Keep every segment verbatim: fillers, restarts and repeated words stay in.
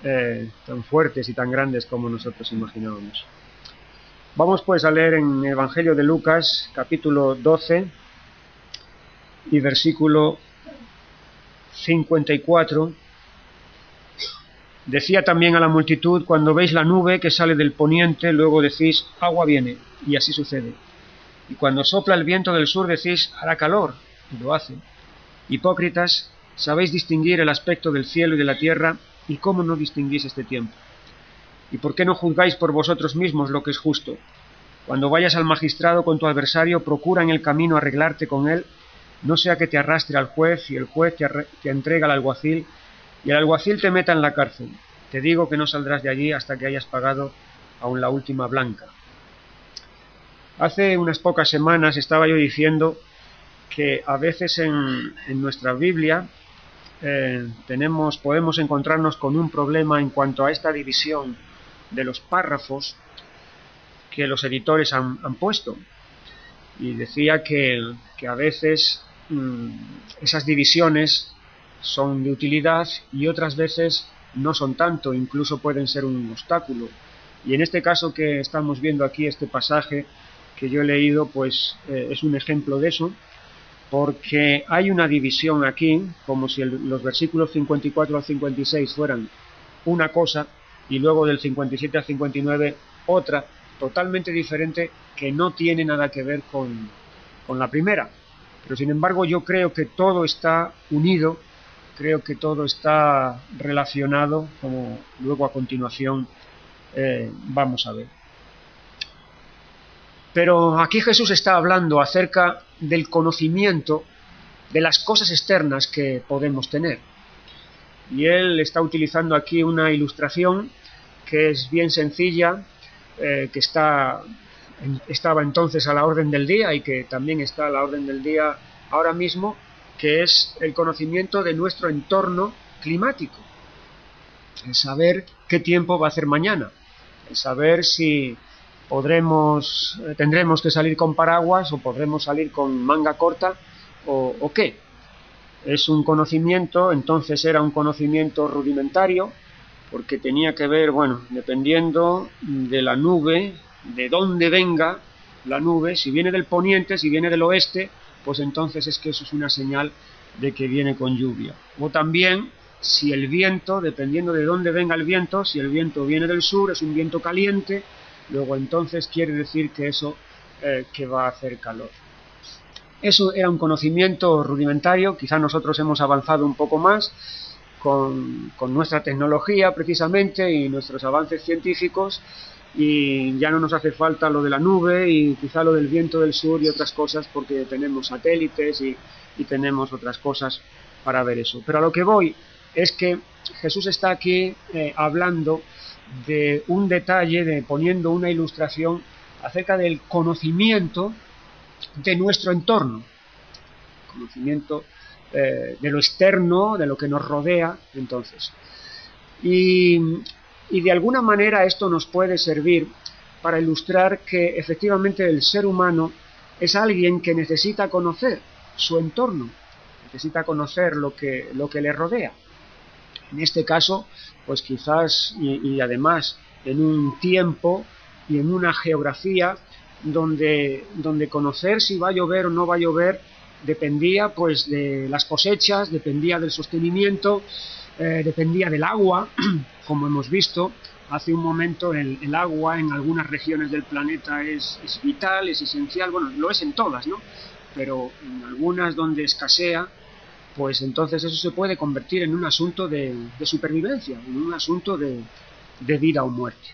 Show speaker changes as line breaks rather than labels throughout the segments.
eh, tan fuertes y tan grandes como nosotros imaginábamos. Vamos pues a leer en el Evangelio de Lucas, capítulo doce y versículo cincuenta y cuatro. Decía también a la multitud: cuando veis la nube que sale del poniente, luego decís: agua viene, y así sucede. Y cuando sopla el viento del sur, decís: hará calor, y lo hace. Hipócritas, sabéis distinguir el aspecto del cielo y de la tierra, ¿y cómo no distinguís este tiempo? ¿Y por qué no juzgáis por vosotros mismos lo que es justo? Cuando vayas al magistrado con tu adversario, procura en el camino arreglarte con él, no sea que te arrastre al juez, y el juez te, te entrega al alguacil, y el alguacil te meta en la cárcel. Te digo que no saldrás de allí hasta que hayas pagado aún la última blanca. Hace unas pocas semanas estaba yo diciendo que a veces en, en nuestra Biblia eh, tenemos, podemos encontrarnos con un problema en cuanto a esta división de los párrafos que los editores han, han puesto. Y decía que, que a veces mmm, esas divisiones son de utilidad y otras veces no son tanto, incluso pueden ser un obstáculo. Y en este caso que estamos viendo aquí, este pasaje que yo he leído, pues eh, es un ejemplo de eso, porque hay una división aquí, como si el, los versículos cincuenta y cuatro al cincuenta y seis fueran una cosa, y luego del cincuenta y siete al cincuenta y nueve otra, totalmente diferente, que no tiene nada que ver con, con la primera. Pero sin embargo yo creo que todo está unido, creo que todo está relacionado, como luego a continuación eh, vamos a ver. Pero aquí Jesús está hablando acerca del conocimiento de las cosas externas que podemos tener. Y él está utilizando aquí una ilustración que es bien sencilla, eh, que está, estaba entonces a la orden del día y que también está a la orden del día ahora mismo, que es el conocimiento de nuestro entorno climático. El saber qué tiempo va a hacer mañana, el saber si podremos, tendremos que salir con paraguas o podremos salir con manga corta o, o qué. Es un conocimiento, entonces era un conocimiento rudimentario, porque tenía que ver, bueno, dependiendo de la nube, de dónde venga la nube, si viene del poniente, si viene del oeste, pues entonces es que eso es una señal de que viene con lluvia. O también, si el viento, dependiendo de dónde venga el viento, si el viento viene del sur, es un viento caliente, luego entonces quiere decir que eso, eh, que va a hacer calor. Eso era un conocimiento rudimentario, quizá nosotros hemos avanzado un poco más con, con nuestra tecnología precisamente y nuestros avances científicos, y ya no nos hace falta lo de la nube y quizá lo del viento del sur y otras cosas, porque tenemos satélites y, y tenemos otras cosas para ver eso. Pero a lo que voy es que Jesús está aquí eh, hablando de un detalle, de poniendo una ilustración acerca del conocimiento de nuestro entorno, conocimiento eh, de lo externo, de lo que nos rodea, entonces. Y, y de alguna manera esto nos puede servir para ilustrar que efectivamente el ser humano es alguien que necesita conocer su entorno, necesita conocer lo que, lo que le rodea. En este caso, pues quizás, y, y además en un tiempo y en una geografía donde, donde conocer si va a llover o no va a llover dependía pues de las cosechas, dependía del sostenimiento, eh, dependía del agua, como hemos visto hace un momento. El, el agua en algunas regiones del planeta es, es vital, es esencial, bueno, lo es en todas, ¿no? Pero en algunas donde escasea, pues entonces eso se puede convertir en un asunto de, de supervivencia, en un asunto de, de vida o muerte.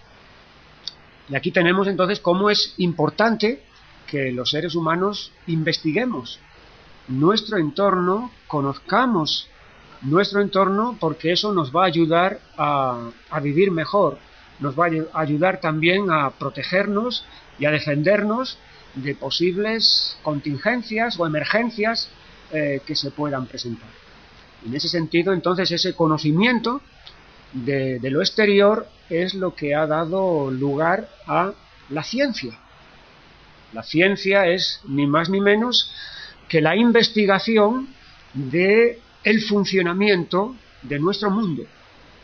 Y aquí tenemos entonces cómo es importante que los seres humanos investiguemos nuestro entorno, conozcamos nuestro entorno, porque eso nos va a ayudar a, a vivir mejor, nos va a ayudar también a protegernos y a defendernos de posibles contingencias o emergencias eh, que se puedan presentar. En ese sentido, entonces, ese conocimiento de, de lo exterior es lo que ha dado lugar a la ciencia. La ciencia es ni más ni menos que la investigación de el funcionamiento de nuestro mundo.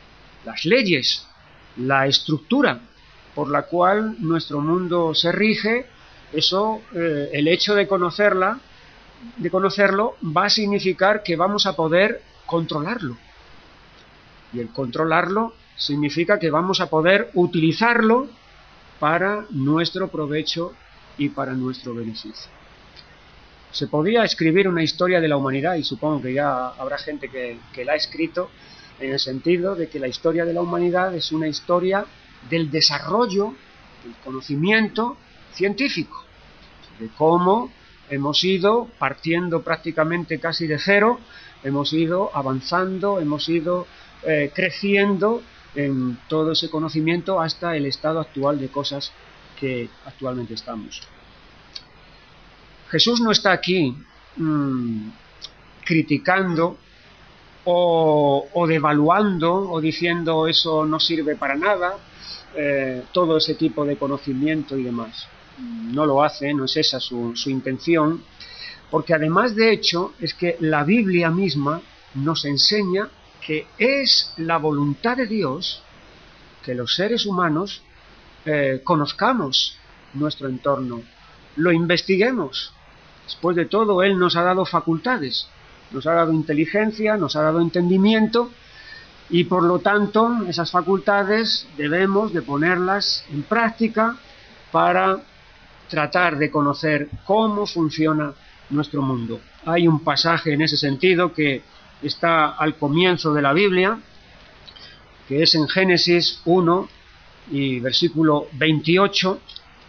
las leyes, la estructura por la cual nuestro mundo se rige. Eso, eh, el hecho de conocerla, de conocerlo, va a significar que vamos a poder controlarlo. Y el controlarlo significa que vamos a poder utilizarlo para nuestro provecho y para nuestro beneficio. Se podía escribir una historia de la humanidad, y supongo que ya habrá gente que, que la ha escrito, en el sentido de que la historia de la humanidad es una historia del desarrollo, del conocimiento científico, de cómo hemos ido partiendo prácticamente casi de cero, hemos ido avanzando, hemos ido eh, creciendo en todo ese conocimiento hasta el estado actual de cosas que actualmente estamos. Jesús no está aquí mmm, criticando o, o devaluando o diciendo eso no sirve para nada, eh, todo ese tipo de conocimiento y demás. No lo hace, no es esa su, su intención, porque además de hecho es que la Biblia misma nos enseña que es la voluntad de Dios que los seres humanos eh, conozcamos nuestro entorno, lo investiguemos. Después de todo, Él nos ha dado facultades, nos ha dado inteligencia, nos ha dado entendimiento, y por lo tanto esas facultades debemos de ponerlas en práctica para tratar de conocer cómo funciona nuestro mundo. Hay un pasaje en ese sentido que está al comienzo de la Biblia, que es en Génesis uno y versículo veintiocho,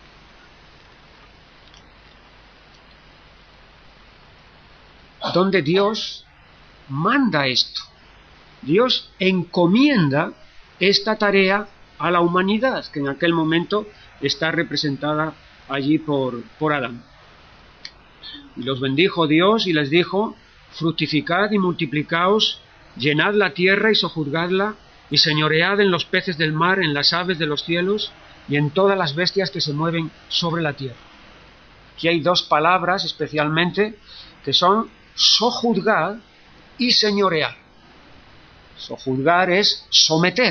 donde Dios manda esto. Dios encomienda esta tarea a la humanidad, que en aquel momento está representada allí por, por Adán. Y los bendijo Dios y les dijo: fructificad y multiplicaos, llenad la tierra y sojuzgadla, y señoread en los peces del mar, en las aves de los cielos, y en todas las bestias que se mueven sobre la tierra. Aquí hay dos palabras especialmente, que son sojuzgar y señorear. Sojuzgar es someter,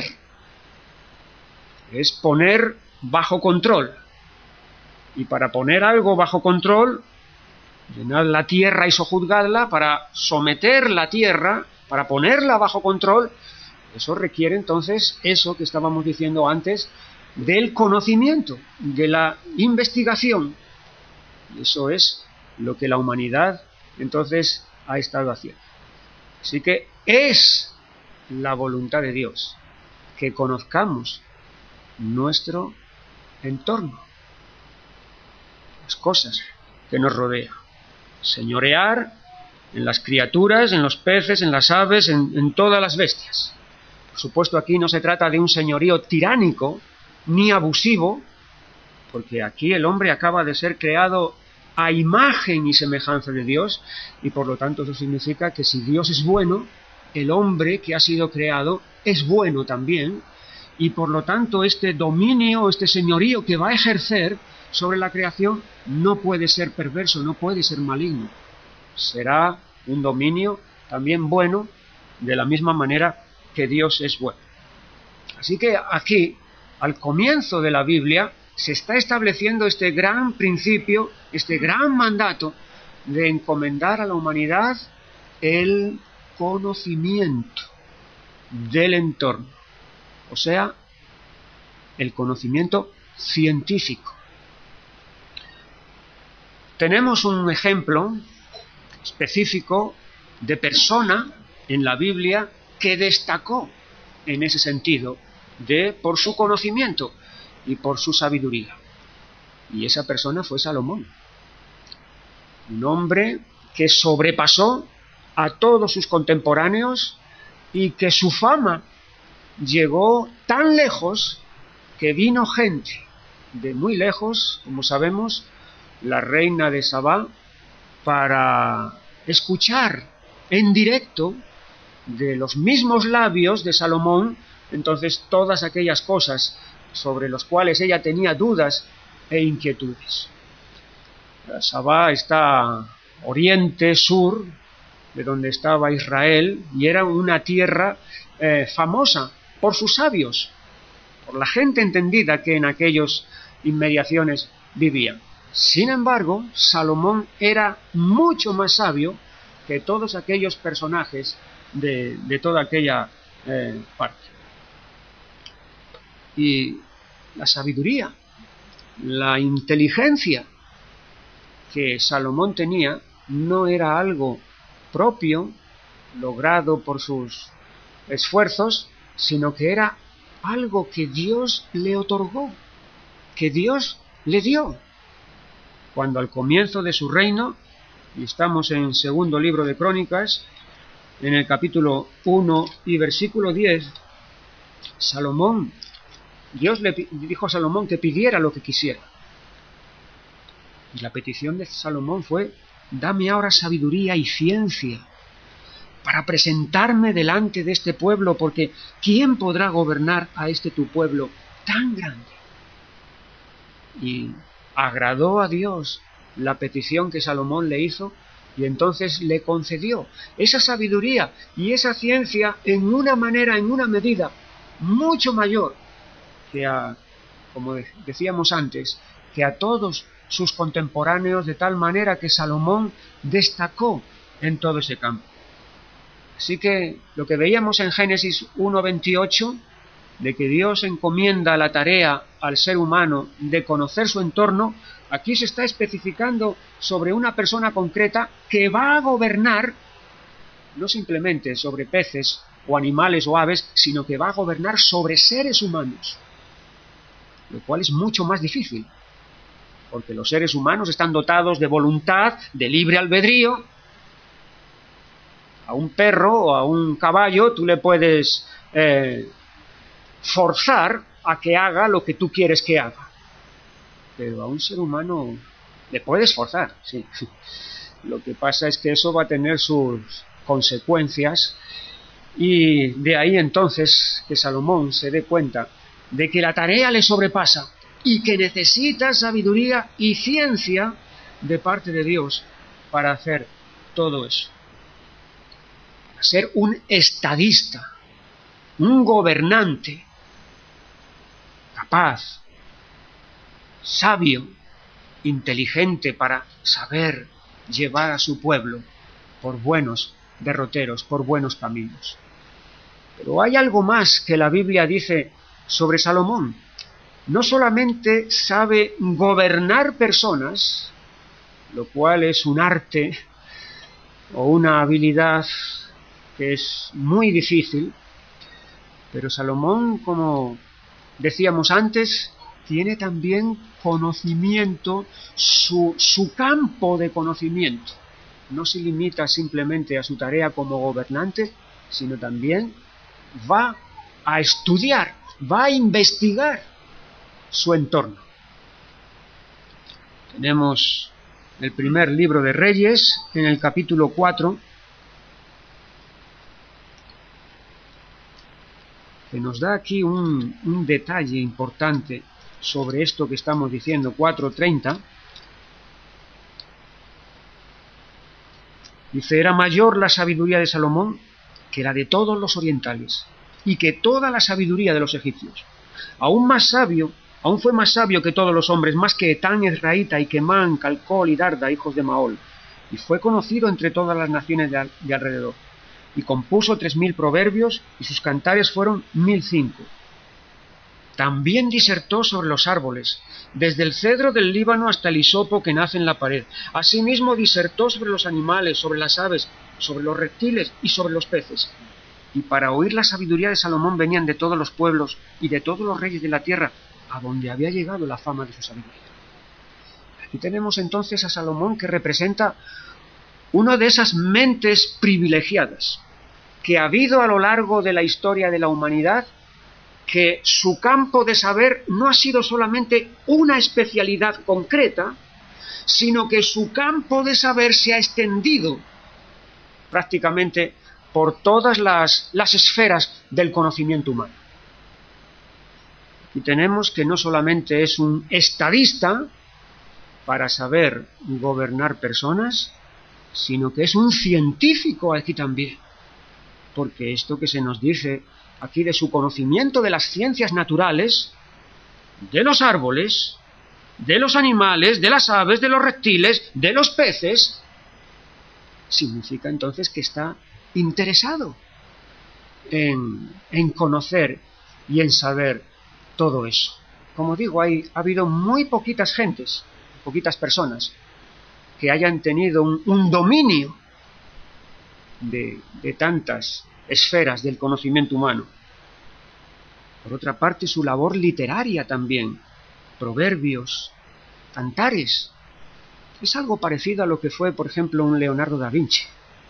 es poner bajo control. Y para poner algo bajo control, llenad la tierra y sojuzgadla, para someter la tierra, para ponerla bajo control, eso requiere entonces eso que estábamos diciendo antes, del conocimiento, de la investigación. Y eso es lo que la humanidad entonces ha estado haciendo. Así que es la voluntad de Dios que conozcamos nuestro entorno, las cosas que nos rodean, señorear en las criaturas, en los peces, en las aves, en, en todas las bestias. Por supuesto, aquí no se trata de un señorío tiránico ni abusivo, porque aquí el hombre acaba de ser creado a imagen y semejanza de Dios, y por lo tanto eso significa que si Dios es bueno, el hombre que ha sido creado es bueno también, y por lo tanto este dominio, este señorío que va a ejercer sobre la creación no puede ser perverso, no puede ser maligno. Será un dominio también bueno, de la misma manera que Dios es bueno. Así que aquí, al comienzo de la Biblia, se está estableciendo este gran principio, este gran mandato de encomendar a la humanidad el conocimiento del entorno, o sea, el conocimiento científico. Tenemos un ejemplo específico de persona en la Biblia que destacó en ese sentido, de por su conocimiento y por su sabiduría. Y esa persona fue Salomón, un hombre que sobrepasó a todos sus contemporáneos y que su fama llegó tan lejos que vino gente de muy lejos, como sabemos, la reina de Sabá, para escuchar en directo de los mismos labios de Salomón, entonces todas aquellas cosas sobre las cuales ella tenía dudas e inquietudes. Sabá está oriente, sur, de donde estaba Israel, y era una tierra eh, famosa por sus sabios, por la gente entendida que en aquellos inmediaciones vivían. Sin embargo, Salomón era mucho más sabio que todos aquellos personajes de, de toda aquella eh, parte. Y la sabiduría, la inteligencia que Salomón tenía no era algo propio, logrado por sus esfuerzos, sino que era algo que Dios le otorgó, que Dios le dio. Cuando al comienzo de su reino, y estamos en segundo libro de Crónicas, en el capítulo uno y versículo diez, Salomón, Dios le dijo a Salomón que pidiera lo que quisiera. Y la petición de Salomón fue: dame ahora sabiduría y ciencia para presentarme delante de este pueblo, porque ¿quién podrá gobernar a este tu pueblo tan grande? Y agradó a Dios la petición que Salomón le hizo, y entonces le concedió esa sabiduría y esa ciencia en una manera, en una medida mucho mayor que a, como decíamos antes, que a todos sus contemporáneos, de tal manera que Salomón destacó en todo ese campo. Así que lo que veíamos en Génesis uno veintiocho, de que Dios encomienda la tarea al ser humano de conocer su entorno, aquí se está especificando sobre una persona concreta que va a gobernar, no simplemente sobre peces o animales o aves, sino que va a gobernar sobre seres humanos, lo cual es mucho más difícil, porque los seres humanos están dotados de voluntad, de libre albedrío. A un perro o a un caballo tú le puedes eh, forzar a que haga lo que tú quieres que haga, pero a un ser humano le puedes forzar, sí. Lo que pasa es que eso va a tener sus consecuencias, y de ahí entonces que Salomón se dé cuenta de que la tarea le sobrepasa y que necesita sabiduría y ciencia de parte de Dios para hacer todo eso. Ser un estadista, un gobernante capaz, sabio, inteligente para saber llevar a su pueblo por buenos derroteros, por buenos caminos. Pero hay algo más que la Biblia dice sobre Salomón. No solamente sabe gobernar personas, lo cual es un arte o una habilidad que es muy difícil, pero Salomón, como decíamos antes, tiene también conocimiento, su, su campo de conocimiento no se limita simplemente a su tarea como gobernante, sino también va a estudiar, va a investigar su entorno. Tenemos el primer libro de Reyes, en el capítulo cuatro, que nos da aquí un, un detalle importante sobre esto que estamos diciendo, cuatro treinta. Dice: era mayor la sabiduría de Salomón que la de todos los orientales, y que toda la sabiduría de los egipcios. Aún más sabio, aún fue más sabio que todos los hombres, más que Etán, Ezraíta, y Quemán, Calcol y Darda, hijos de Maol, y fue conocido entre todas las naciones de, de alrededor. Y compuso tres mil proverbios, y sus cantares fueron mil cinco. También disertó sobre los árboles, desde el cedro del Líbano hasta el hisopo que nace en la pared. Asimismo disertó sobre los animales, sobre las aves, sobre los reptiles y sobre los peces. Y para oír la sabiduría de Salomón venían de todos los pueblos y de todos los reyes de la tierra, a donde había llegado la fama de su sabiduría. Aquí tenemos entonces a Salomón, que representa una de esas mentes privilegiadas que ha habido a lo largo de la historia de la humanidad, que su campo de saber no ha sido solamente una especialidad concreta, sino que su campo de saber se ha extendido prácticamente por todas las, las esferas del conocimiento humano. Y tenemos que no solamente es un estadista para saber gobernar personas, sino que es un científico aquí también, porque esto que se nos dice aquí de su conocimiento de las ciencias naturales, de los árboles, de los animales, de las aves, de los reptiles, de los peces, significa entonces que está interesado en, en conocer y en saber todo eso. Como digo, hay, ha habido muy poquitas gentes, poquitas personas, que hayan tenido un, un dominio de, de tantas esferas del conocimiento humano. Por otra parte, su labor literaria también, proverbios, cantares, es algo parecido a lo que fue, por ejemplo, un Leonardo da Vinci.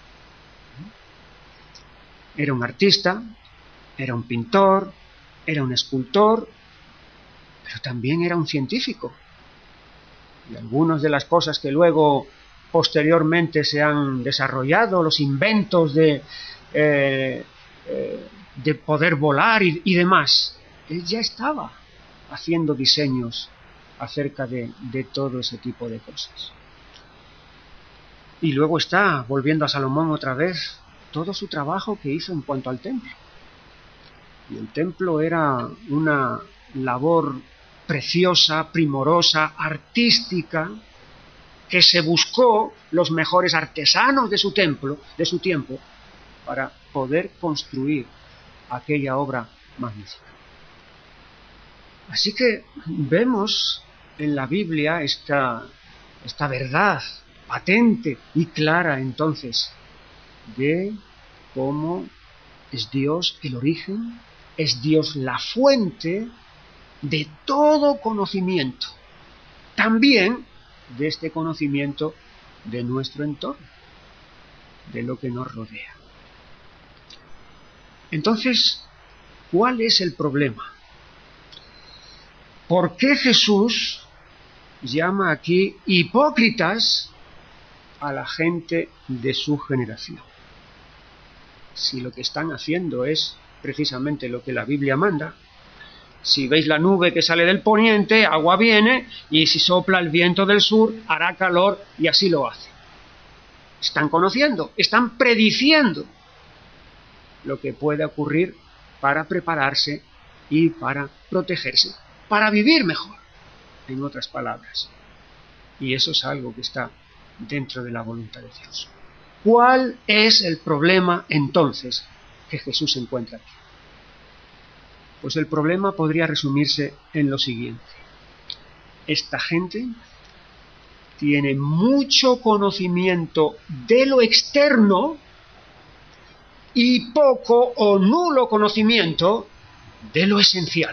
Era un artista, era un pintor, era un escultor, pero también era un científico. Y algunas de las cosas que luego, posteriormente, se han desarrollado, los inventos de, eh, eh, de poder volar y, y demás, él ya estaba haciendo diseños acerca de, de todo ese tipo de cosas. Y luego está, volviendo a Salomón otra vez, todo su trabajo que hizo en cuanto al templo. Y el templo era una labor preciosa, primorosa, artística, que se buscó los mejores artesanos de su templo, de su tiempo, para poder construir aquella obra magnífica. Así que vemos en la Biblia esta, esta verdad patente y clara entonces de cómo es Dios el origen, es Dios la fuente de todo conocimiento, también de este conocimiento de nuestro entorno, de lo que nos rodea. Entonces, ¿cuál es el problema? ¿Por qué Jesús llama aquí hipócritas a la gente de su generación? Si lo que están haciendo es precisamente lo que la Biblia manda. Si veis la nube que sale del poniente, agua viene, y si sopla el viento del sur, hará calor, y así lo hace. Están conociendo, están prediciendo lo que puede ocurrir para prepararse y para protegerse, para vivir mejor, en otras palabras. Y eso es algo que está dentro de la voluntad de Dios. ¿Cuál es el problema entonces que Jesús encuentra aquí? Pues el problema podría resumirse en lo siguiente. Esta gente tiene mucho conocimiento de lo externo y poco o nulo conocimiento de lo esencial.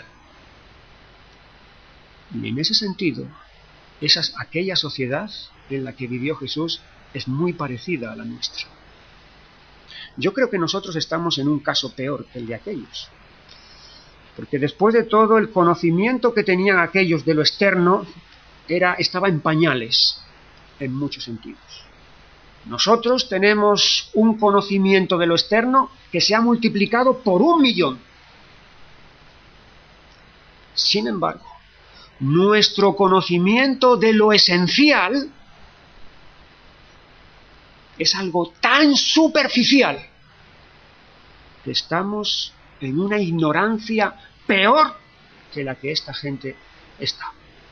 Y en ese sentido, esas, aquella sociedad en la que vivió Jesús es muy parecida a la nuestra. Yo creo que nosotros estamos en un caso peor que el de aquellos. Porque después de todo, el conocimiento que tenían aquellos de lo externo era, estaba en pañales, en muchos sentidos. Nosotros tenemos un conocimiento de lo externo que se ha multiplicado por un millón. Sin embargo, nuestro conocimiento de lo esencial es algo tan superficial que estamos en una ignorancia peor que la que esta gente está.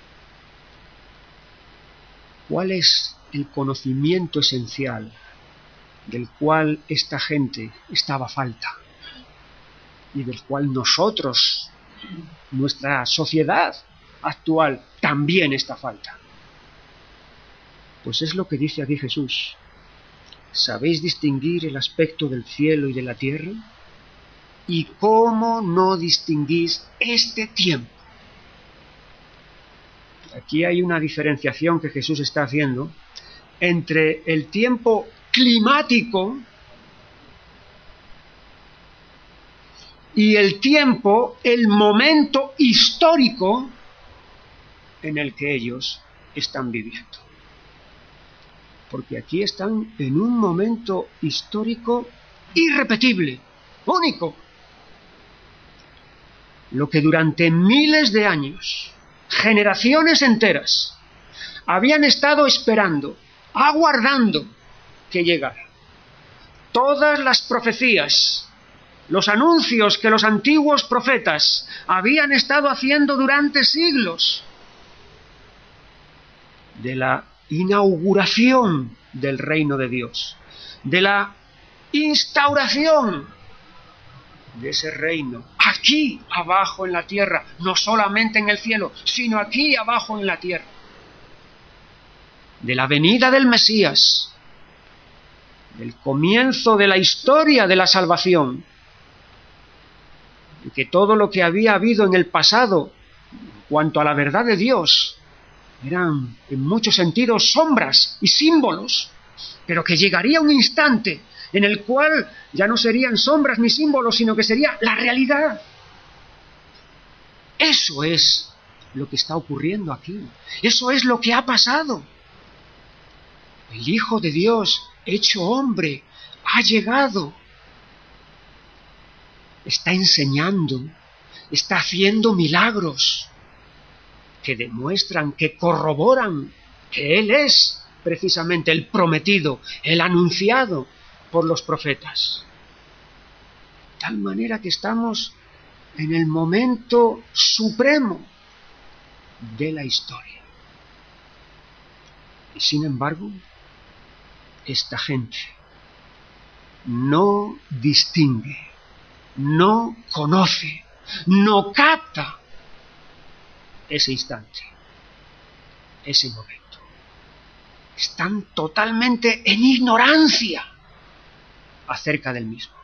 ¿Cuál es el conocimiento esencial del cual esta gente estaba a falta? Y del cual nosotros, nuestra sociedad actual, también está a falta. Pues es lo que dice aquí Jesús. ¿Sabéis distinguir el aspecto del cielo y de la tierra? ¿Y cómo no distinguís este tiempo? Aquí hay una diferenciación que Jesús está haciendo entre el tiempo climático y el tiempo, el momento histórico en el que ellos están viviendo. Porque aquí están en un momento histórico irrepetible, único. Lo que durante miles de años, generaciones enteras, habían estado esperando, aguardando que llegara. Todas las profecías, los anuncios que los antiguos profetas habían estado haciendo durante siglos de la inauguración del reino de Dios, de la instauración de ese reino, aquí abajo en la tierra, no solamente en el cielo, sino aquí abajo en la tierra, de la venida del Mesías, del comienzo de la historia de la salvación, y que todo lo que había habido en el pasado, en cuanto a la verdad de Dios, eran en muchos sentidos sombras y símbolos, pero que llegaría un instante en el cual ya no serían sombras ni símbolos, sino que sería la realidad. Eso es lo que está ocurriendo aquí. Eso es lo que ha pasado. El Hijo de Dios, hecho hombre, ha llegado. Está enseñando, está haciendo milagros que demuestran, que corroboran que Él es precisamente el prometido, el anunciado por los profetas. De tal manera que estamos en el momento supremo de la historia. Y sin embargo, esta gente no distingue, no conoce, no capta ese instante, ese momento. Están totalmente en ignorancia acerca del mismo.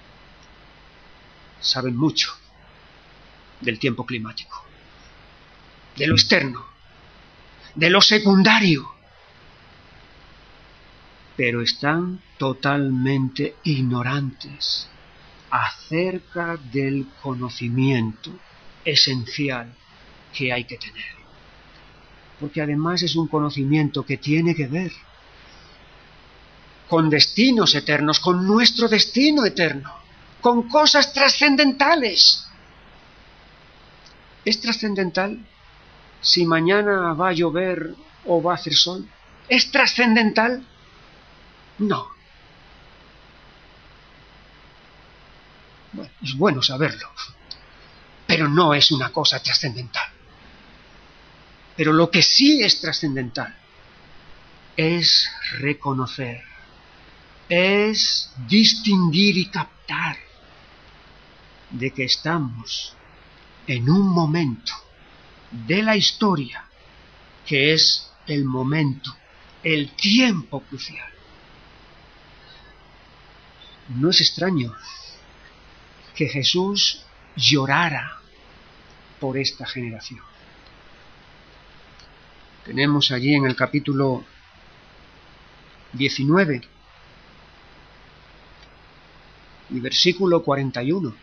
Saben mucho del tiempo climático, de lo externo, de lo secundario, pero están totalmente ignorantes acerca del conocimiento esencial que hay que tener. Porque además es un conocimiento que tiene que ver con destinos eternos, con nuestro destino eterno, con cosas trascendentales. ¿Es trascendental si mañana va a llover o va a hacer sol? ¿Es trascendental? No. Bueno, es bueno saberlo, pero no es una cosa trascendental. Pero lo que sí es trascendental es reconocer, es distinguir y captar de que estamos en un momento de la historia que es el momento, el tiempo crucial. No es extraño que Jesús llorara por esta generación. Tenemos allí en el capítulo diecinueve y versículo cuarenta y uno.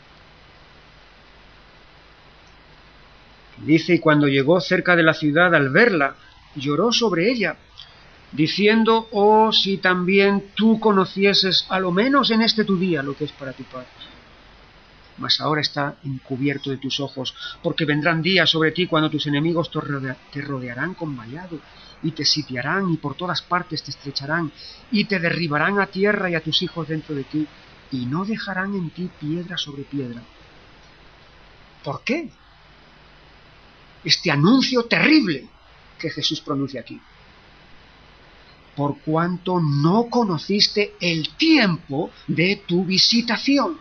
Dice: y cuando llegó cerca de la ciudad, al verla, lloró sobre ella, diciendo: oh, si también tú conocieses, a lo menos en este tu día, lo que es para tu Padre. Mas ahora está encubierto de tus ojos, porque vendrán días sobre ti cuando tus enemigos te rodearán con vallado, y te sitiarán, y por todas partes te estrecharán, y te derribarán a tierra y a tus hijos dentro de ti, y no dejarán en ti piedra sobre piedra. ¿Por qué? Este anuncio terrible que Jesús pronuncia aquí. Por cuanto no conociste el tiempo de tu visitación.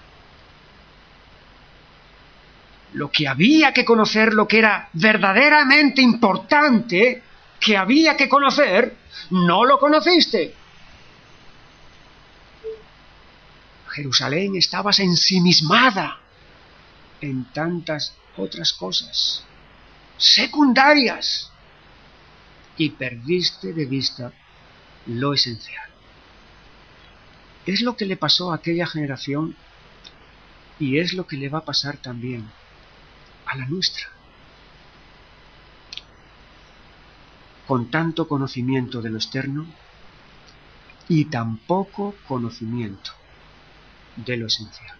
Lo que había que conocer, lo que era verdaderamente importante, que había que conocer, no lo conociste. Jerusalén, estabas ensimismada en tantas otras cosas secundarias y perdiste de vista lo esencial. Es lo que le pasó a aquella generación y es lo que le va a pasar también a la nuestra. Con tanto conocimiento de lo externo y tan poco conocimiento de lo esencial.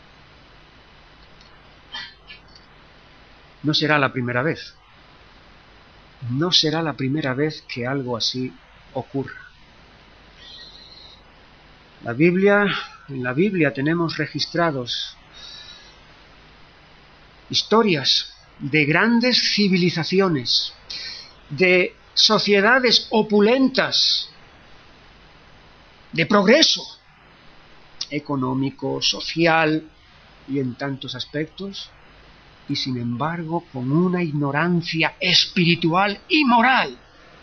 No será la primera vez. No será la primera vez que algo así ocurra. La Biblia en la Biblia tenemos registrados historias de grandes civilizaciones, de sociedades opulentas, de progreso económico, social y en tantos aspectos, y sin embargo con una ignorancia espiritual y moral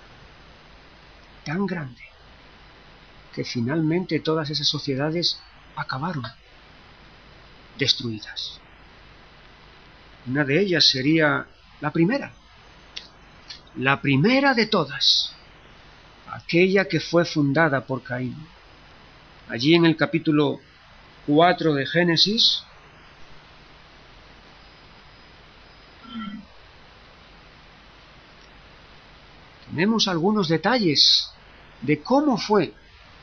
tan grande que finalmente todas esas sociedades acabaron destruidas. Una de ellas sería la primera, la primera de todas, aquella que fue fundada por Caín. Allí en el capítulo cuatro de Génesis, tenemos algunos detalles de cómo fue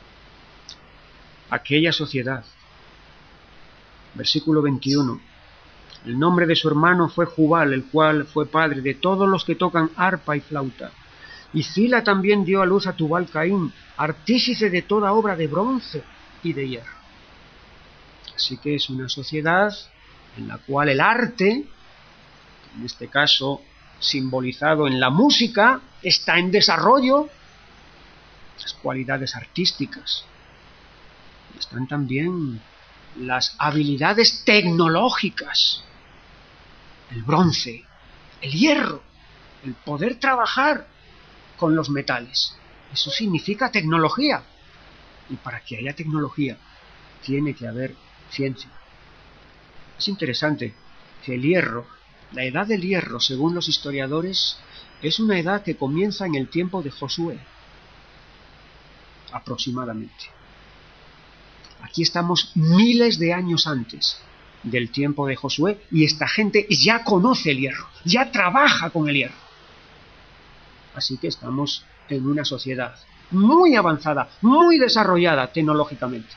aquella sociedad. Versículo veintiuno. El nombre de su hermano fue Jubal, el cual fue padre de todos los que tocan arpa y flauta. Y Zila también dio a luz a Tubal Caín, artífice de toda obra de bronce y de hierro. Así que es una sociedad en la cual el arte, en este caso simbolizado en la música, está en desarrollo. Las cualidades artísticas. Están también las habilidades tecnológicas, el bronce, el hierro, el poder trabajar con los metales. Eso significa tecnología. Y para que haya tecnología, tiene que haber ciencia. Es interesante que el hierro, la edad del hierro, según los historiadores, es una edad que comienza en el tiempo de Josué, aproximadamente. Aquí estamos miles de años antes del tiempo de Josué y esta gente ya conoce el hierro, ya trabaja con el hierro. Así que estamos en una sociedad muy avanzada, muy desarrollada tecnológicamente.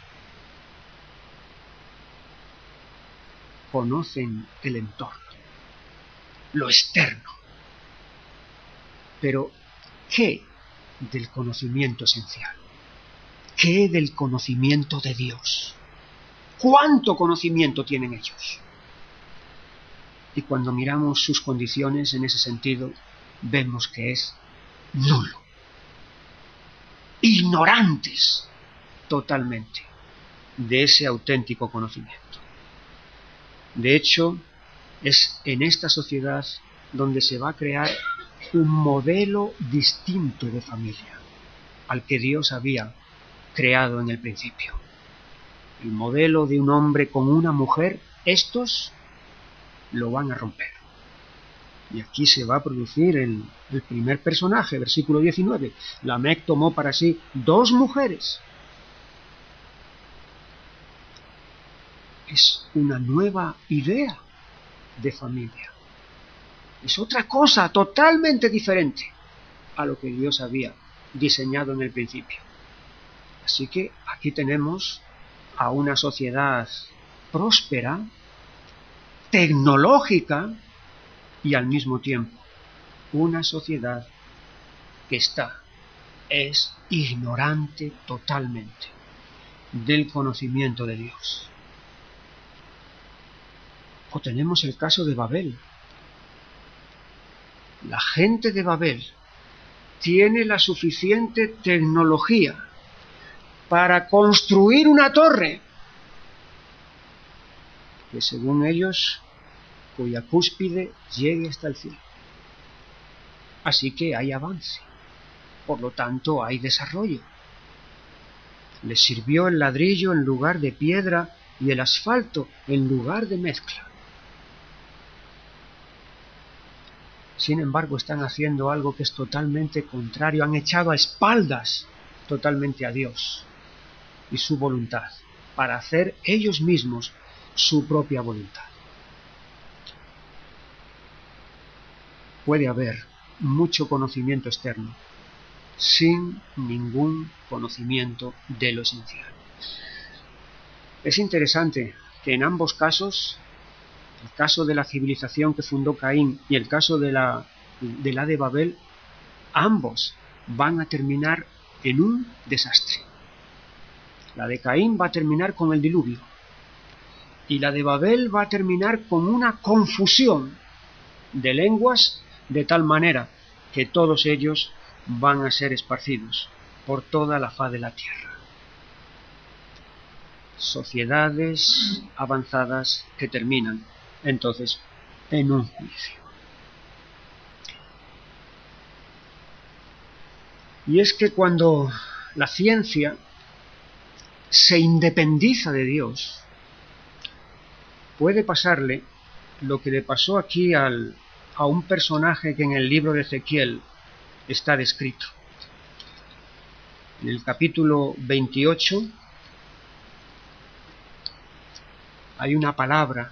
Conocen el entorno, lo externo. Pero, ¿qué del conocimiento esencial? ¿Qué del conocimiento de Dios? ¿Cuánto conocimiento tienen ellos? Y cuando miramos sus condiciones en ese sentido, vemos que es nulo. Ignorantes totalmente de ese auténtico conocimiento. De hecho, es en esta sociedad donde se va a crear un modelo distinto de familia al que Dios había creado en el principio. El modelo de un hombre con una mujer, estos lo van a romper. Y aquí se va a producir el, el primer personaje, versículo diecinueve. Lamec tomó para sí dos mujeres. Es una nueva idea de familia. Es otra cosa totalmente diferente a lo que Dios había diseñado en el principio. Así que aquí tenemos a una sociedad próspera, tecnológica y al mismo tiempo una sociedad que está, es ignorante totalmente del conocimiento de Dios. O tenemos el caso de Babel. La gente de Babel tiene la suficiente tecnología para construir una torre que, según ellos, cuya cúspide llegue hasta el cielo. Así que hay avance, por lo tanto hay desarrollo. Les sirvió el ladrillo en lugar de piedra y el asfalto en lugar de mezcla. Sin embargo, están haciendo algo que es totalmente contrario. Han echado a espaldas totalmente a Dios y su voluntad para hacer ellos mismos su propia voluntad. Puede haber mucho conocimiento externo sin ningún conocimiento de lo esencial. Es interesante que en ambos casos, el caso de la civilización que fundó Caín y el caso de la de, la de Babel, ambos van a terminar en un desastre. La de Caín va a terminar con el diluvio. Y la de Babel va a terminar con una confusión de lenguas de tal manera que todos ellos van a ser esparcidos por toda la faz de la tierra. Sociedades avanzadas que terminan entonces en un juicio. Y es que cuando la ciencia se independiza de Dios, puede pasarle lo que le pasó aquí al, a un personaje que en el libro de Ezequiel está descrito. En el capítulo veintiocho hay una palabra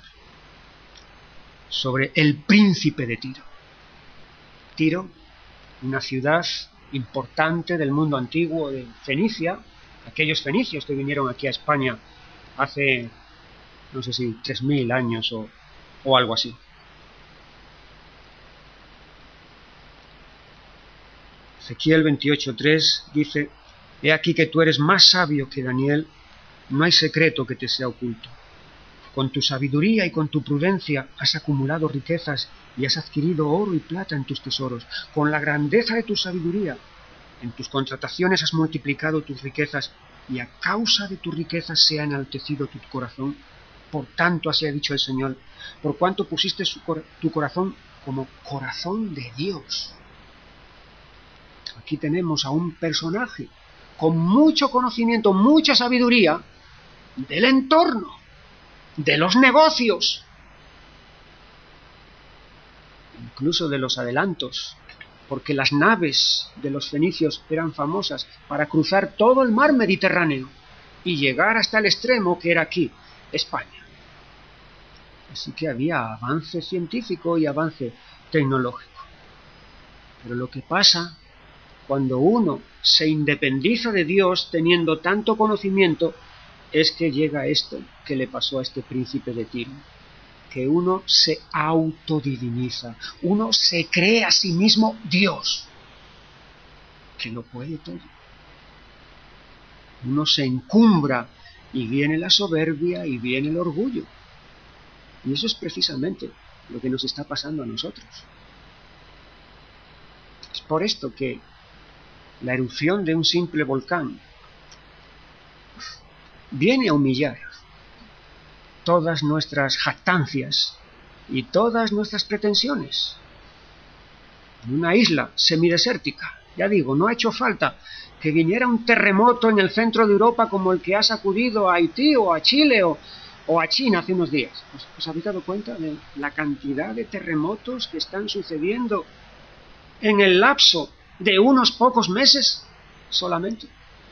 sobre el príncipe de Tiro. Tiro, una ciudad importante del mundo antiguo de Fenicia, aquellos fenicios que vinieron aquí a España hace, no sé si tres mil años o, o algo así. Ezequiel veintiocho tres dice: he aquí que tú eres más sabio que Daniel, no hay secreto que te sea oculto. Con tu sabiduría y con tu prudencia has acumulado riquezas y has adquirido oro y plata en tus tesoros. Con la grandeza de tu sabiduría, en tus contrataciones has multiplicado tus riquezas, y a causa de tus riquezas se ha enaltecido tu corazón. Por tanto, así ha dicho el Señor, por cuanto pusiste su cor- tu corazón como corazón de Dios. Aquí tenemos a un personaje con mucho conocimiento, mucha sabiduría del entorno, de los negocios, incluso de los adelantos, porque las naves de los fenicios eran famosas para cruzar todo el mar Mediterráneo y llegar hasta el extremo que era aquí, España. Así que había avance científico y avance tecnológico. Pero lo que pasa cuando uno se independiza de Dios teniendo tanto conocimiento es que llega esto que le pasó a este príncipe de Tiro, que uno se autodiviniza, uno se cree a sí mismo Dios, que lo puede todo. Uno se encumbra y viene la soberbia y viene el orgullo. Y eso es precisamente lo que nos está pasando a nosotros. Es por esto que la erupción de un simple volcán viene a humillar todas nuestras jactancias y todas nuestras pretensiones. En una isla semidesértica, ya digo, no ha hecho falta que viniera un terremoto en el centro de Europa como el que ha sacudido a Haití o a Chile o, o a China hace unos días. ¿Os, os habéis dado cuenta de la cantidad de terremotos que están sucediendo en el lapso de unos pocos meses solamente?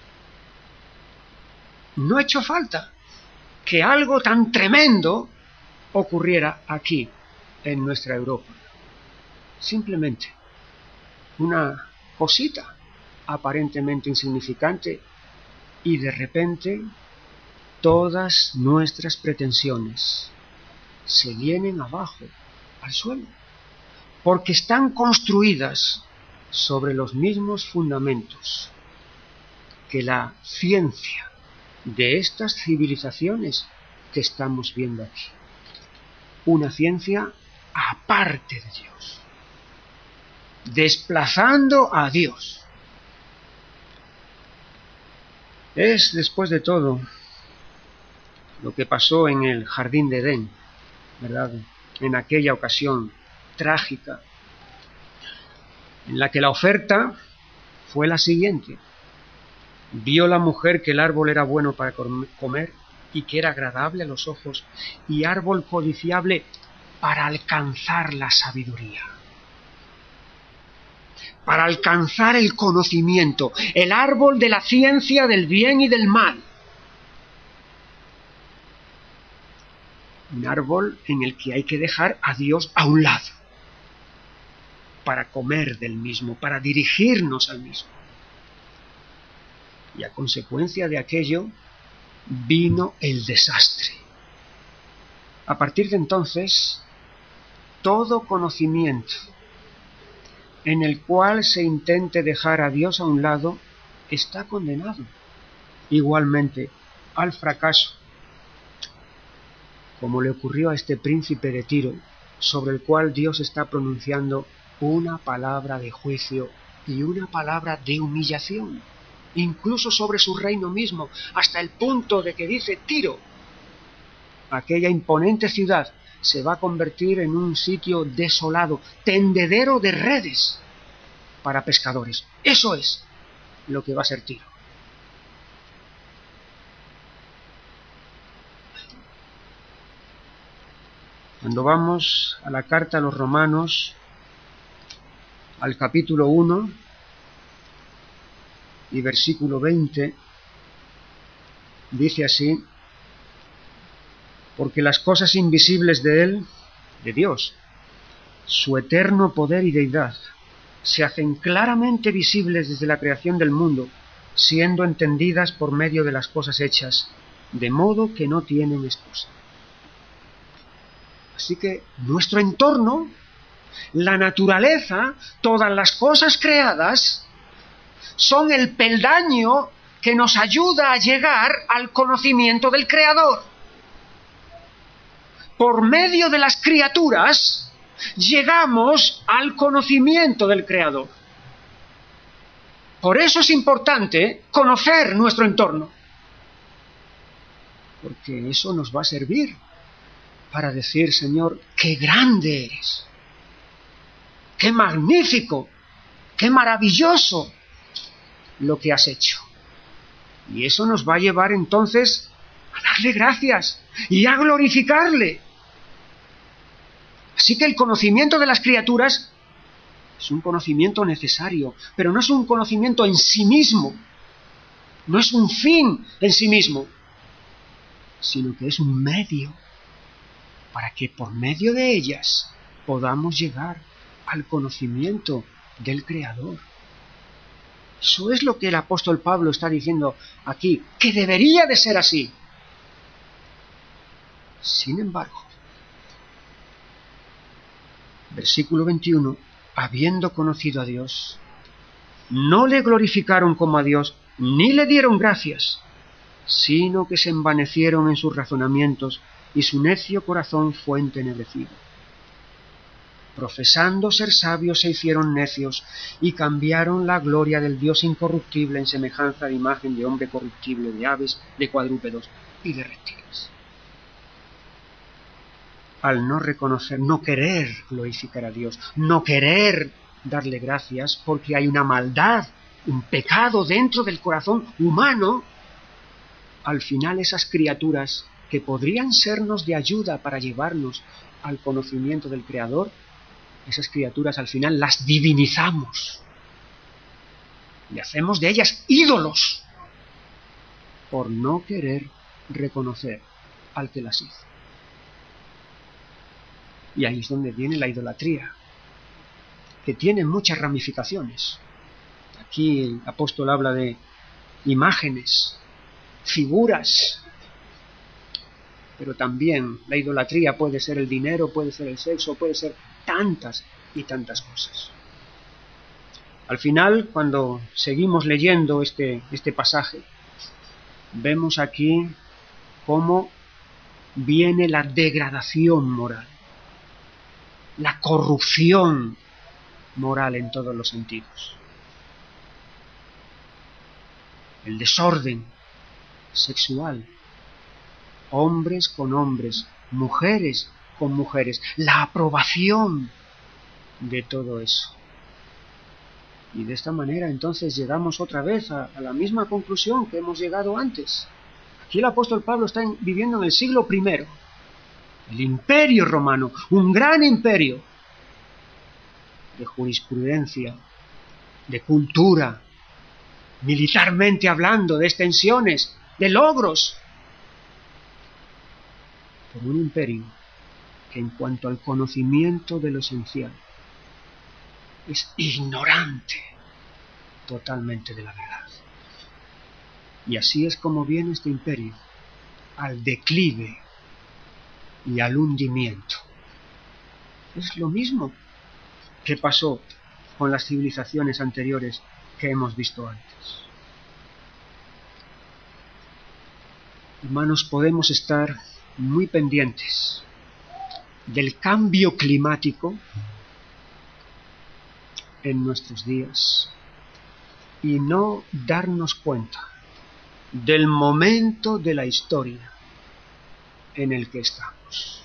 No ha hecho falta que algo tan tremendo ocurriera aquí, en nuestra Europa. Simplemente una cosita aparentemente insignificante y de repente todas nuestras pretensiones se vienen abajo, al suelo, porque están construidas sobre los mismos fundamentos que la ciencia de estas civilizaciones que estamos viendo aquí. Una ciencia aparte de Dios, desplazando a Dios. Es, después de todo, lo que pasó en el jardín de Edén, ¿verdad? En aquella ocasión trágica, en la que la oferta fue la siguiente: vio la mujer que el árbol era bueno para comer y que era agradable a los ojos y árbol codiciable para alcanzar la sabiduría, para alcanzar el conocimiento, el árbol de la ciencia del bien y del mal. Un árbol en el que hay que dejar a Dios a un lado para comer del mismo, para dirigirnos al mismo. Y a consecuencia de aquello vino el desastre. A partir de entonces, todo conocimiento en el cual se intente dejar a Dios a un lado está condenado. Igualmente, al fracaso, como le ocurrió a este príncipe de Tiro, sobre el cual Dios está pronunciando una palabra de juicio y una palabra de humillación, incluso sobre su reino mismo, hasta el punto de que dice: Tiro, aquella imponente ciudad, se va a convertir en un sitio desolado, tendedero de redes para pescadores. Eso es lo que va a ser Tiro. Cuando vamos a la carta a los Romanos, al capítulo uno y versículo veinte, dice así: porque las cosas invisibles de Él, de Dios, su eterno poder y deidad, se hacen claramente visibles desde la creación del mundo, siendo entendidas por medio de las cosas hechas, de modo que no tienen excusa. Así que nuestro entorno, la naturaleza, todas las cosas creadas, son el peldaño que nos ayuda a llegar al conocimiento del Creador. Por medio de las criaturas, llegamos al conocimiento del Creador. Por eso es importante conocer nuestro entorno, porque eso nos va a servir para decir: Señor, qué grande eres, qué magnífico, qué maravilloso lo que has hecho. Y eso nos va a llevar entonces a darle gracias y a glorificarle. Así que el conocimiento de las criaturas es un conocimiento necesario, pero no es un conocimiento en sí mismo, no es un fin en sí mismo, sino que es un medio para que por medio de ellas podamos llegar al conocimiento del Creador. Eso es lo que el apóstol Pablo está diciendo aquí, que debería de ser así. Sin embargo, versículo veintiuno, habiendo conocido a Dios, no le glorificaron como a Dios, ni le dieron gracias, sino que se envanecieron en sus razonamientos, y su necio corazón fue entenebrecido. Profesando ser sabios, se hicieron necios, y cambiaron la gloria del Dios incorruptible en semejanza de imagen de hombre corruptible, de aves, de cuadrúpedos y de reptiles. Al no reconocer, no querer glorificar a Dios, no querer darle gracias, porque hay una maldad, un pecado dentro del corazón humano, al final esas criaturas que podrían sernos de ayuda para llevarnos al conocimiento del Creador, esas criaturas al final las divinizamos y hacemos de ellas ídolos por no querer reconocer al que las hizo. Y ahí es donde viene la idolatría, que tiene muchas ramificaciones. Aquí el apóstol habla de imágenes, figuras, pero también la idolatría puede ser el dinero, puede ser el sexo, puede ser tantas y tantas cosas. Al final, cuando seguimos leyendo este, este pasaje, vemos aquí cómo viene la degradación moral, la corrupción moral en todos los sentidos, el desorden sexual, hombres con hombres, mujeres con mujeres, la aprobación de todo eso. Y de esta manera entonces llegamos otra vez a, a la misma conclusión que hemos llegado antes. Aquí el apóstol Pablo está en, viviendo en el siglo primero, el imperio romano, un gran imperio de jurisprudencia, de cultura, militarmente hablando, de extensiones, de logros, por un imperio que en cuanto al conocimiento de lo esencial es ignorante totalmente de la verdad. Y así es como viene este imperio al declive y al hundimiento. Es lo mismo que pasó con las civilizaciones anteriores que hemos visto antes. Hermanos, podemos estar muy pendientes del cambio climático en nuestros días y no darnos cuenta del momento de la historia en el que estamos.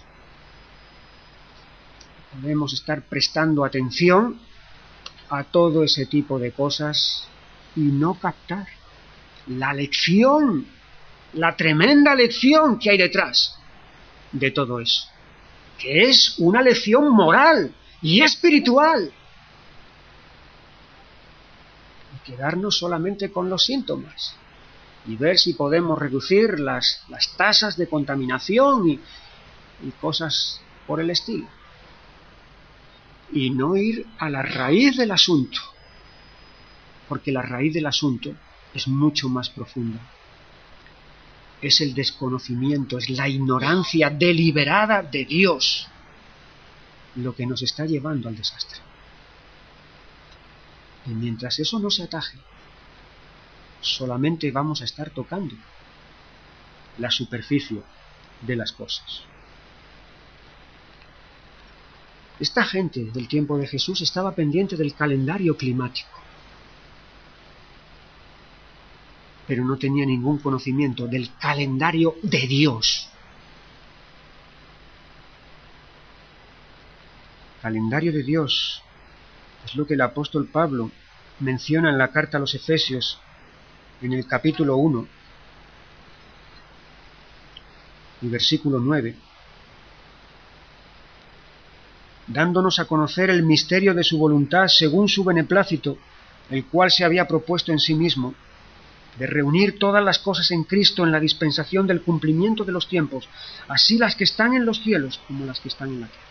Podemos estar prestando atención a todo ese tipo de cosas y no captar la lección, la tremenda lección que hay detrás de todo eso, que es una lección moral y espiritual. Y quedarnos solamente con los síntomas y ver si podemos reducir las, las tasas de contaminación y, y cosas por el estilo. Y no ir a la raíz del asunto, porque la raíz del asunto es mucho más profunda. Es el desconocimiento, es la ignorancia deliberada de Dios lo que nos está llevando al desastre. Y mientras eso no se ataje, solamente vamos a estar tocando la superficie de las cosas. Esta gente del tiempo de Jesús estaba pendiente del calendario climático, pero no tenía ningún conocimiento del calendario de Dios. Calendario de Dios es lo que el apóstol Pablo menciona en la carta a los Efesios, en el capítulo uno, y versículo nueve, dándonos a conocer el misterio de su voluntad según su beneplácito, el cual se había propuesto en sí mismo, de reunir todas las cosas en Cristo en la dispensación del cumplimiento de los tiempos, así las que están en los cielos como las que están en la tierra.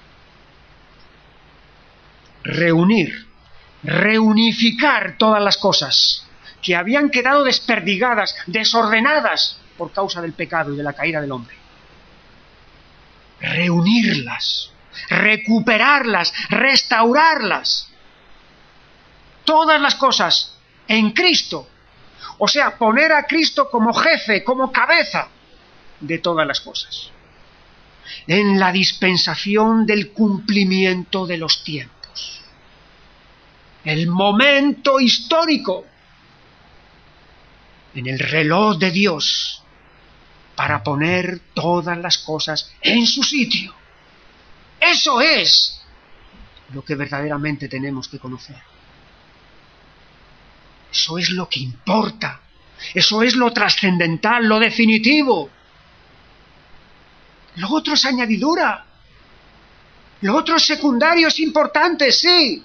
Reunir, reunificar todas las cosas que habían quedado desperdigadas, desordenadas por causa del pecado y de la caída del hombre. Reunirlas, recuperarlas, restaurarlas. Todas las cosas en Cristo. O sea, poner a Cristo como jefe, como cabeza de todas las cosas. En la dispensación del cumplimiento de los tiempos. El momento histórico. En el reloj de Dios. Para poner todas las cosas en su sitio. Eso es lo que verdaderamente tenemos que conocer. Eso es lo que importa. Eso es lo trascendental, lo definitivo. Lo otro es añadidura. Lo otro es secundario, es importante, sí.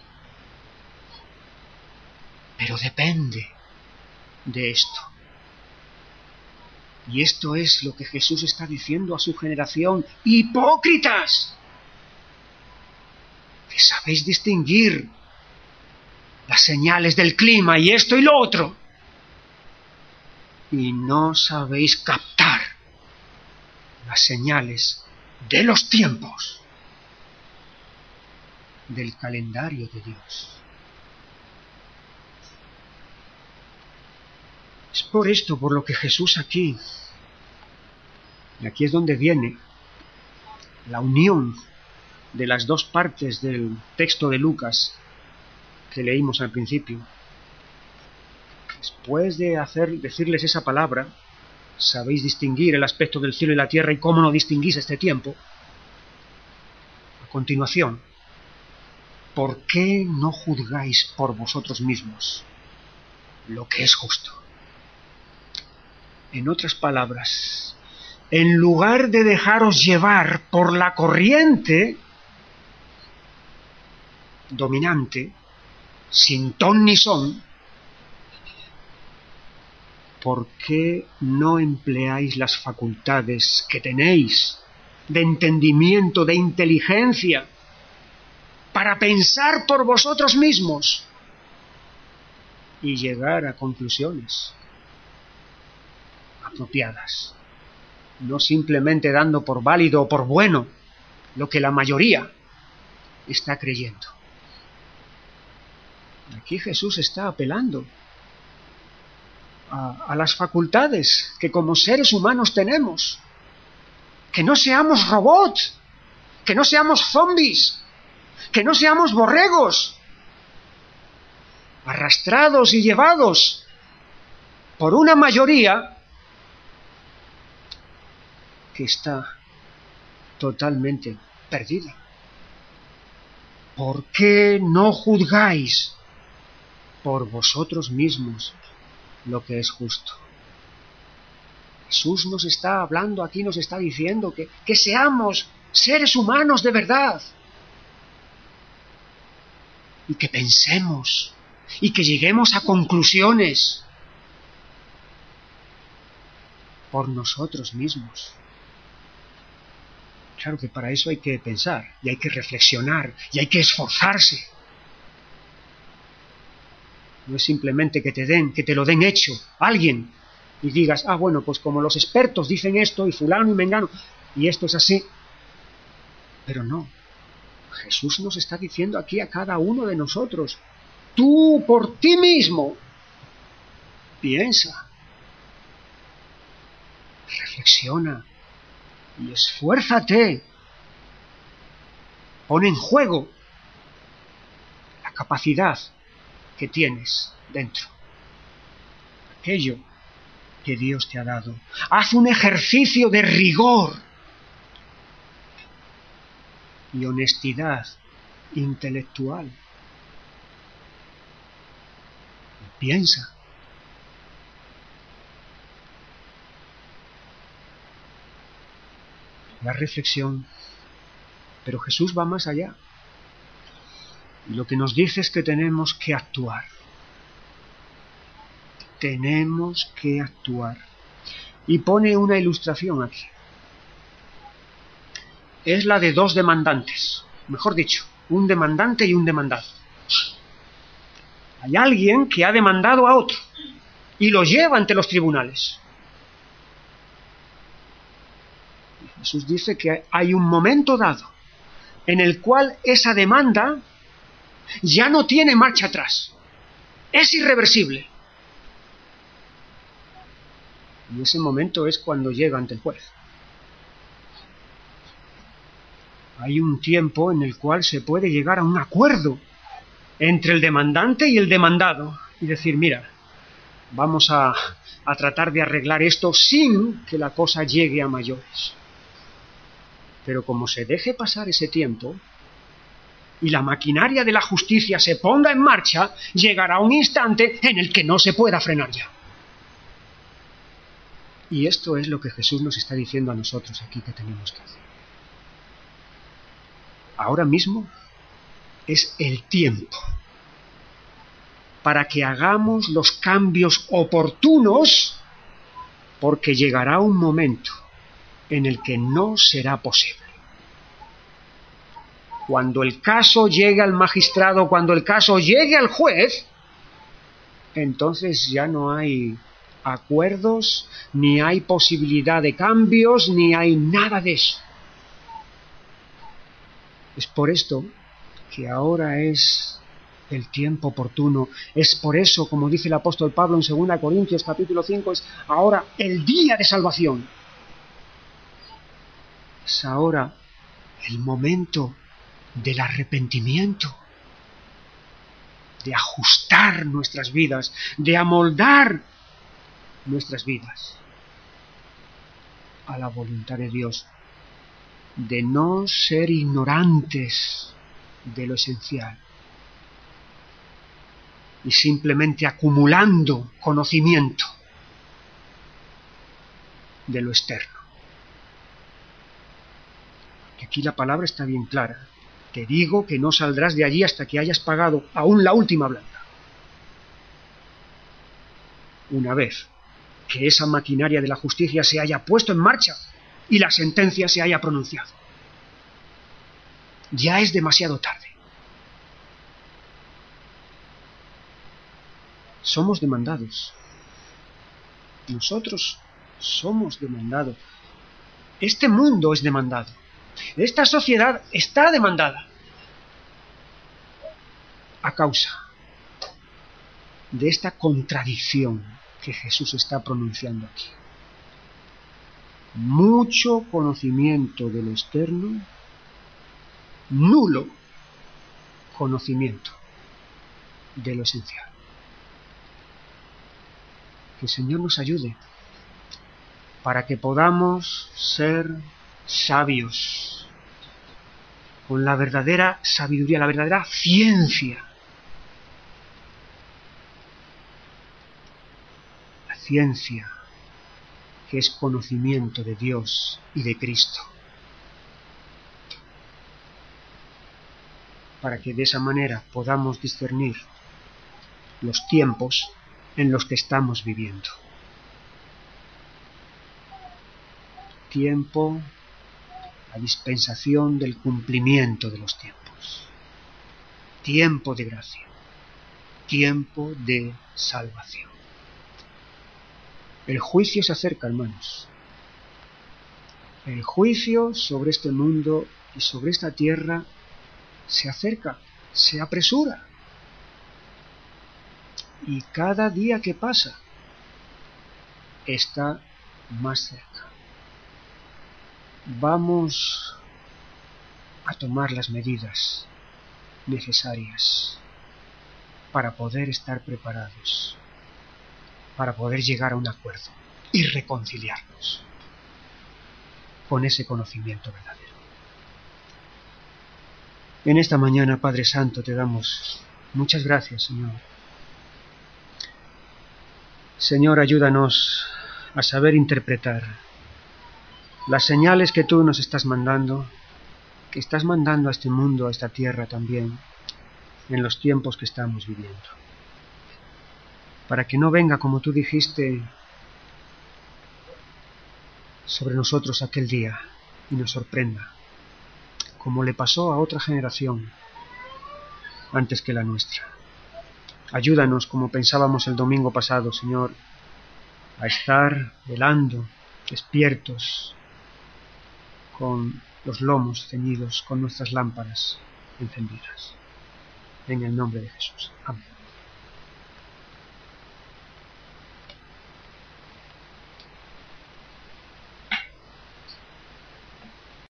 Pero depende de esto. Y esto es lo que Jesús está diciendo a su generación. ¡Hipócritas! Que sabéis distinguir las señales del clima y esto y lo otro. Y no sabéis captar las señales de los tiempos, del calendario de Dios. Es por esto por lo que Jesús aquí, y aquí es donde viene la unión de las dos partes del texto de Lucas que leímos al principio. Después de hacer, decirles esa palabra, sabéis distinguir el aspecto del cielo y la tierra y cómo no distinguís este tiempo. A continuación, ¿por qué no juzgáis por vosotros mismos lo que es justo? En otras palabras, en lugar de dejaros llevar por la corriente dominante, sin ton ni son, ¿por qué no empleáis las facultades que tenéis de entendimiento, de inteligencia, para pensar por vosotros mismos y llegar a conclusiones apropiadas? No simplemente dando por válido o por bueno lo que la mayoría está creyendo. Aquí Jesús está apelando a, a las facultades que como seres humanos tenemos. Que no seamos robots, que no seamos zombies, que no seamos borregos, arrastrados y llevados por una mayoría que está totalmente perdida. ¿Por qué no juzgáis por vosotros mismos lo que es justo? Jesús nos está hablando aquí, nos está diciendo que, que seamos seres humanos de verdad y que pensemos y que lleguemos a conclusiones por nosotros mismos. Claro que para eso hay que pensar, y hay que reflexionar, y hay que esforzarse. No es simplemente que te den, que te lo den hecho, alguien, y digas, ah, bueno, pues como los expertos dicen esto, y fulano y mengano, y esto es así. Pero no. Jesús nos está diciendo aquí a cada uno de nosotros, tú por ti mismo, piensa, reflexiona, y esfuérzate, pon en juego la capacidad que tienes dentro, aquello que Dios te ha dado. Haz un ejercicio de rigor y honestidad intelectual. Piensa. La reflexión, pero Jesús va más allá. Y lo que nos dice es que tenemos que actuar. Tenemos que actuar. Y pone una ilustración aquí. Es la de dos demandantes. Mejor dicho, un demandante y un demandado. Hay alguien que ha demandado a otro y lo lleva ante los tribunales. Jesús dice que hay un momento dado en el cual esa demanda ya no tiene marcha atrás. Es irreversible. Y ese momento es cuando llega ante el juez. Hay un tiempo en el cual se puede llegar a un acuerdo entre el demandante y el demandado y decir, mira, vamos a, a tratar de arreglar esto sin que la cosa llegue a mayores. Pero como se deje pasar ese tiempo y la maquinaria de la justicia se ponga en marcha, llegará un instante en el que no se pueda frenar ya. Y esto es lo que Jesús nos está diciendo a nosotros aquí que tenemos que hacer. Ahora mismo es el tiempo para que hagamos los cambios oportunos, porque llegará un momento en el que no será posible. Cuando el caso llegue al magistrado, cuando el caso llegue al juez, entonces ya no hay acuerdos, ni hay posibilidad de cambios, ni hay nada de eso. Es por esto que ahora es el tiempo oportuno. Es por eso, como dice el apóstol Pablo en segunda Corintios capítulo cinco, es ahora el día de salvación. Es ahora el momento del arrepentimiento, de ajustar nuestras vidas, de amoldar nuestras vidas a la voluntad de Dios, de no ser ignorantes de lo esencial y simplemente acumulando conocimiento de lo externo. Aquí la palabra está bien clara. Te digo que no saldrás de allí hasta que hayas pagado aún la última blanda. Una vez que esa maquinaria de la justicia se haya puesto en marcha y la sentencia se haya pronunciado. Ya es demasiado tarde. Somos demandados. Nosotros somos demandados. Este mundo es demandado. Esta sociedad está demandada a causa de esta contradicción que Jesús está pronunciando aquí. Mucho conocimiento de lo externo, nulo conocimiento de lo esencial. Que el Señor nos ayude para que podamos ser sabios, con la verdadera sabiduría, la verdadera ciencia. La ciencia que es conocimiento de Dios y de Cristo. Para que de esa manera podamos discernir los tiempos en los que estamos viviendo. Tiempo, la dispensación del cumplimiento de los tiempos. Tiempo de gracia. Tiempo de salvación. El juicio se acerca, hermanos. El juicio sobre este mundo y sobre esta tierra se acerca, se apresura. Y cada día que pasa está más cerca. Vamos a tomar las medidas necesarias para poder estar preparados, para poder llegar a un acuerdo y reconciliarnos con ese conocimiento verdadero. En esta mañana, Padre Santo, te damos muchas gracias, Señor. Señor, ayúdanos a saber interpretar las señales que tú nos estás mandando, que estás mandando a este mundo, a esta tierra también, en los tiempos que estamos viviendo. Para que no venga, como tú dijiste, sobre nosotros aquel día y nos sorprenda, como le pasó a otra generación antes que la nuestra. Ayúdanos, como pensábamos el domingo pasado, Señor, a estar velando, despiertos, con los lomos ceñidos, con nuestras lámparas encendidas. En el nombre de Jesús. Amén.